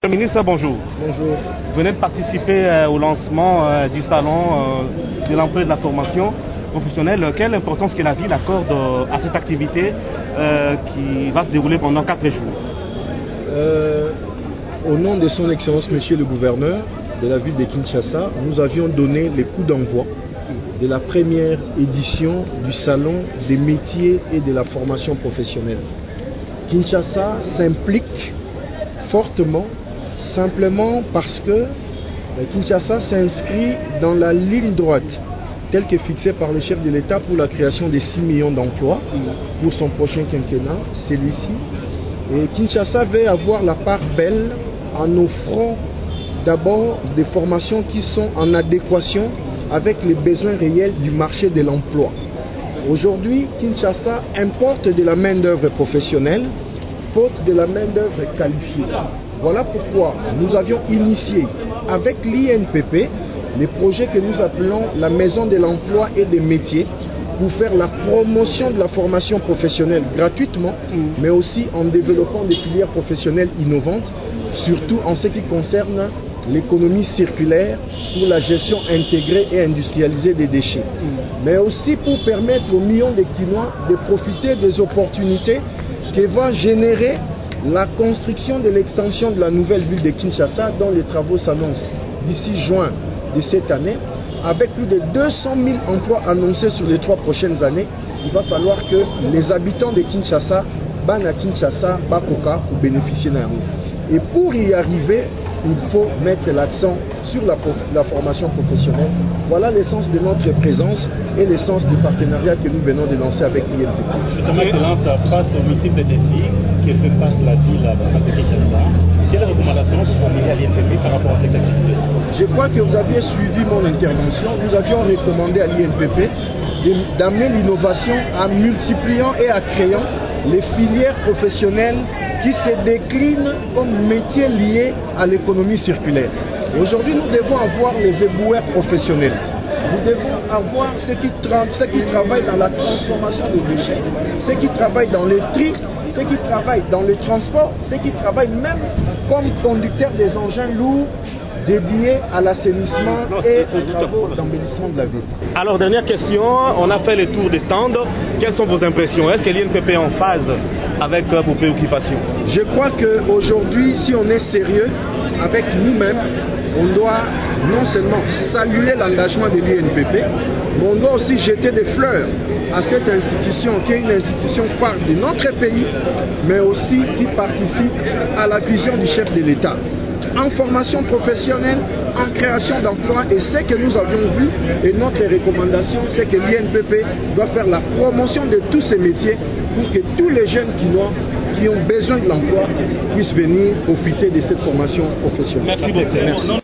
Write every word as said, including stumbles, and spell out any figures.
Monsieur le ministre, bonjour. Bonjour. Vous venez de participer euh, au lancement euh, du salon euh, de l'emploi et de la formation professionnelle. Quelle importance que la ville accorde euh, à cette activité euh, qui va se dérouler pendant quatre jours? euh, Au nom de son Excellence Monsieur le Gouverneur de la ville de Kinshasa, nous avions donné les coups d'envoi de la première édition du salon des métiers et de la formation professionnelle. Kinshasa s'implique fortement, simplement parce que Kinshasa s'inscrit dans la ligne droite telle que fixée par le chef de l'État pour la création de six millions d'emplois pour son prochain quinquennat, celui-ci. Et Kinshasa veut avoir la part belle en offrant d'abord des formations qui sont en adéquation avec les besoins réels du marché de l'emploi. Aujourd'hui, Kinshasa importe de la main-d'œuvre professionnelle, faute de la main-d'œuvre qualifiée. Voilà pourquoi nous avions initié avec l'I N P P les projets que nous appelons la Maison de l'Emploi et des Métiers pour faire la promotion de la formation professionnelle gratuitement, mais aussi en développant des filières professionnelles innovantes, surtout en ce qui concerne l'économie circulaire pour la gestion intégrée et industrialisée des déchets, mais aussi pour permettre aux millions de Kinois de profiter des opportunités que va générer la construction de l'extension de la nouvelle ville de Kinshasa, dont les travaux s'annoncent d'ici juin de cette année. Avec plus de deux cent mille emplois annoncés sur les trois prochaines années, il va falloir que les habitants de Kinshasa, Bana Kinshasa, Bakoka, pour bénéficier d'un. Et pour y arriver, il faut mettre l'accent sur la, la formation professionnelle. Voilà l'essence de notre présence et l'essence du partenariat que nous venons de lancer avec l'I N P P. Justement, excellence, face aux multiples défis que fait face la ville de Kinshasa, quelles recommandations sont formulées à l'I N P P par rapport à cette activité? Je crois que vous aviez suivi mon intervention. Nous avions recommandé à l'I N P P d'amener l'innovation en multipliant et en créant les filières professionnelles qui se déclinent comme métiers liés à l'économie circulaire. Aujourd'hui, nous devons avoir les éboueurs professionnels. Nous devons avoir ceux qui, ceux qui travaillent dans la transformation des déchets, ceux qui travaillent dans les tri, ceux qui travaillent dans le transport, ceux qui travaillent même comme conducteurs des engins lourds dédiés à l'assainissement et aux travaux d'embellissement de la ville. Alors, dernière question, on a fait le tour des stands. Quelles sont vos impressions? Est-ce que l'I N P P est en phase avec vos préoccupations? Je crois qu'aujourd'hui, si on est sérieux avec nous-mêmes, on doit non seulement saluer l'engagement de l'I N P P, mais on doit aussi jeter des fleurs à cette institution qui est une institution phare de notre pays, mais aussi qui participe à la vision du chef de l'État en formation professionnelle, en création d'emplois. Et ce que nous avions vu, et notre recommandation, c'est que l'I N P P doit faire la promotion de tous ces métiers pour que tous les jeunes Kinois qui ont besoin de l'emploi puissent venir profiter de cette formation professionnelle. Merci beaucoup. Merci.